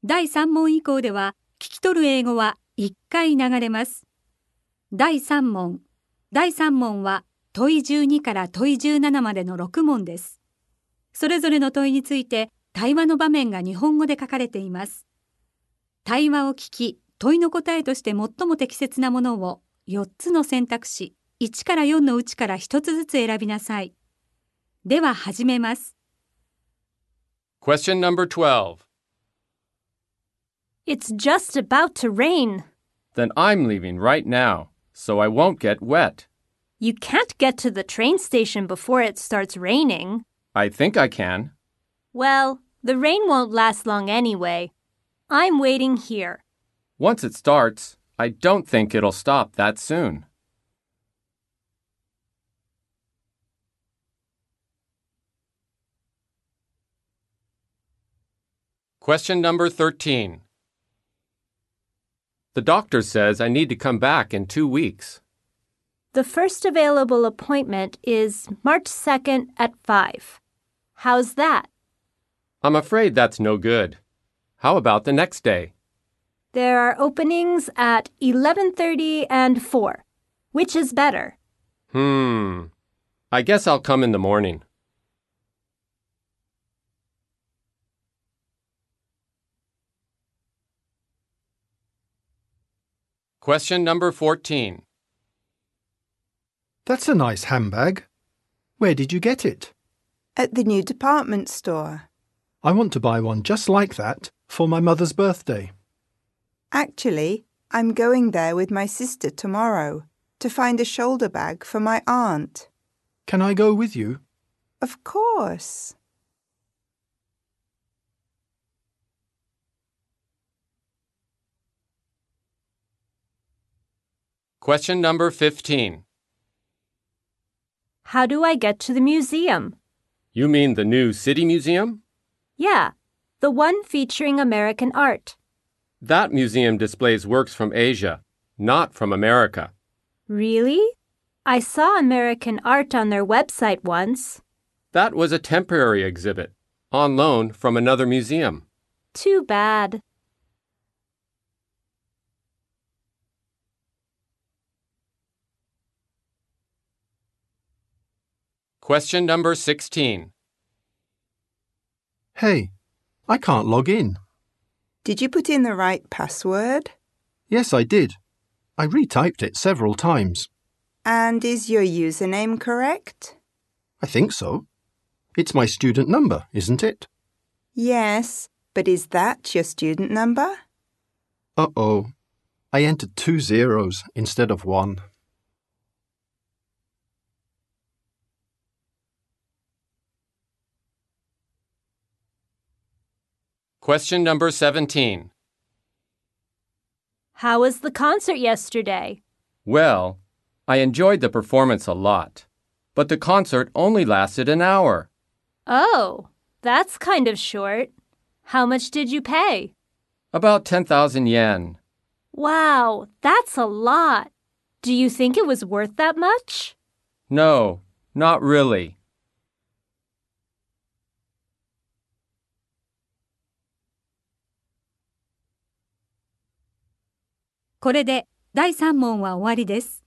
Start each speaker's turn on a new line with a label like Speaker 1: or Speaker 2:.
Speaker 1: 第3問以降では聞き取る英語は1回流れます。第3問。第3問は問い12から問い17までの6問です。それぞれの問いについて対話の場面が日本語で書かれています。対話を聞き、問いの答えとして最も適切なものを4つの選択肢1から4のうちから1つずつ選びなさい。では始めます。
Speaker 2: Question number 12.
Speaker 3: It's just about to rain.
Speaker 2: Then I'm leaving right now, so I won't get wet.
Speaker 3: You can't get to the train station before it starts raining.
Speaker 2: I think I can.
Speaker 3: Well, the rain won't last long anyway. I'm waiting here.
Speaker 2: Once it starts, I don't think it'll stop that soon. Question number 13. The doctor says I need to come back in 2 weeks.
Speaker 3: The first available appointment is March 2nd at 5. How's that?
Speaker 2: I'm afraid that's no good. How about the next day?
Speaker 3: There are openings at 11:30 and 4. Which is better?
Speaker 2: I guess I'll come in the morning. Question number 14.
Speaker 4: That's a nice handbag. Where did you get it?
Speaker 5: At the new department store.
Speaker 4: I want to buy one just like that for my mother's birthday.
Speaker 5: Actually, I'm going there with my sister tomorrow to find a shoulder bag for my aunt.
Speaker 4: Can I go with you?
Speaker 5: Of course.
Speaker 2: Question number 15.
Speaker 3: How do I get to the museum?
Speaker 2: You mean the new City Museum?
Speaker 3: Yeah, the one featuring American art.
Speaker 2: That museum displays works from Asia, not from America.
Speaker 3: Really? I saw American art on their website once.
Speaker 2: That was a temporary exhibit, on loan from another museum.
Speaker 3: Too bad.
Speaker 2: Question number 16.
Speaker 4: Hey, I can't log in.
Speaker 5: Did you put in the right password?
Speaker 4: Yes, I did. I retyped it several times.
Speaker 5: And is your username correct?
Speaker 4: I think so. It's my student number, isn't it?
Speaker 5: Yes, but is that your student number?
Speaker 4: Uh-oh. I entered 2 zeros instead of 1.
Speaker 2: Question number 17.
Speaker 3: How was the concert yesterday?
Speaker 2: Well, I enjoyed the performance a lot, but the concert only lasted an hour.
Speaker 3: Oh, that's kind of short. How much did you pay?
Speaker 2: About 10,000 yen.
Speaker 3: Wow, that's a lot. Do you think it was worth that much?
Speaker 2: No, not really.
Speaker 1: これで第3問は終わりです。